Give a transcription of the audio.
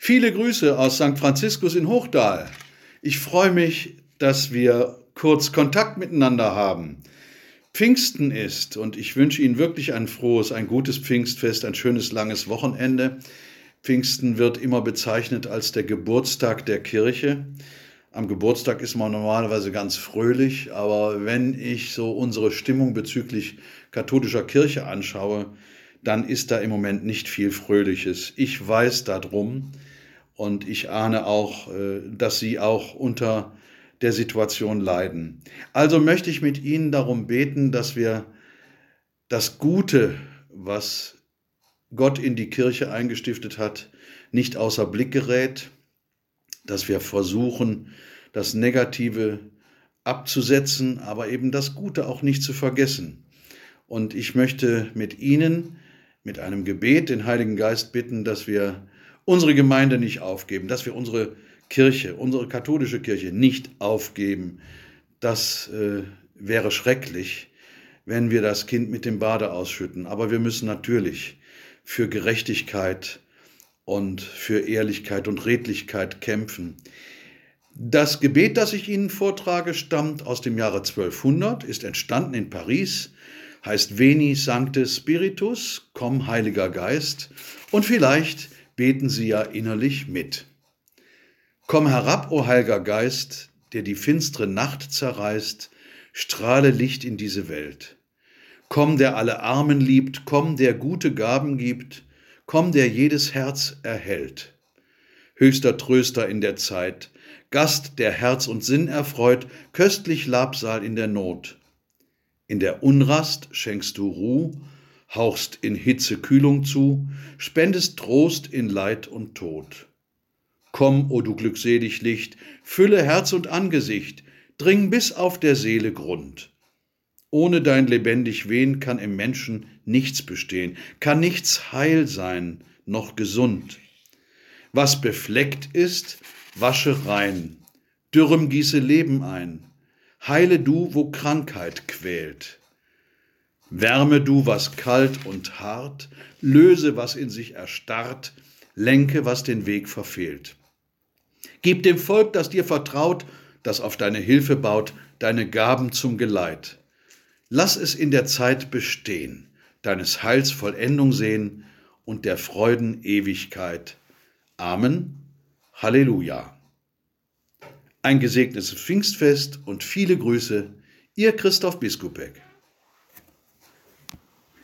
Viele Grüße aus St. Franziskus in Hochdahl. Ich freue mich, dass wir kurz Kontakt miteinander haben. Pfingsten ist und ich wünsche Ihnen wirklich ein frohes, ein gutes Pfingstfest, ein schönes, langes Wochenende. Pfingsten wird immer bezeichnet als der Geburtstag der Kirche. Am Geburtstag ist man normalerweise ganz fröhlich, aber wenn ich so unsere Stimmung bezüglich katholischer Kirche anschaue, dann ist da im Moment nicht viel Fröhliches. Ich weiß darum und ich ahne auch, dass Sie auch unter der Situation leiden. Also möchte ich mit Ihnen darum beten, dass wir das Gute, was Gott in die Kirche eingestiftet hat, nicht außer Blick gerät, dass wir versuchen, das Negative abzusetzen, aber eben das Gute auch nicht zu vergessen. Und ich möchte mit Ihnen, mit einem Gebet, den Heiligen Geist bitten, dass wir unsere Gemeinde nicht aufgeben, dass wir unsere Kirche, unsere katholische Kirche nicht aufgeben. Das wäre schrecklich, wenn wir das Kind mit dem Bade ausschütten. Aber wir müssen natürlich für Gerechtigkeit und für Ehrlichkeit und Redlichkeit kämpfen. Das Gebet, das ich Ihnen vortrage, stammt aus dem Jahre 1200, ist entstanden in Paris, heißt Veni Sancte Spiritus, komm Heiliger Geist, und vielleicht beten Sie ja innerlich mit. Komm herab, o Heiliger Geist, der die finstere Nacht zerreißt, strahle Licht in diese Welt. Komm, der alle Armen liebt, komm, der gute Gaben gibt, komm, der jedes Herz erhält. Höchster Tröster in der Zeit, Gast, der Herz und Sinn erfreut, köstlich Labsal in der Not. In der Unrast schenkst du Ruh, hauchst in Hitze Kühlung zu, spendest Trost in Leid und Tod. Komm, o du glückselig Licht, fülle Herz und Angesicht, dring bis auf der Seele Grund. Ohne dein lebendig Wehen kann im Menschen nichts bestehen, kann nichts heil sein, noch gesund. Was befleckt ist, wasche rein, Dürrem gieße Leben ein, heile du, wo Krankheit quält. Wärme du, was kalt und hart, löse, was in sich erstarrt, lenke, was den Weg verfehlt. Gib dem Volk, das dir vertraut, das auf deine Hilfe baut, deine Gaben zum Geleit. Lass es in der Zeit bestehen, deines Heils Vollendung sehen und der Freuden Ewigkeit. Amen. Halleluja. Ein gesegnetes Pfingstfest und viele Grüße, Ihr Christoph Biskupek.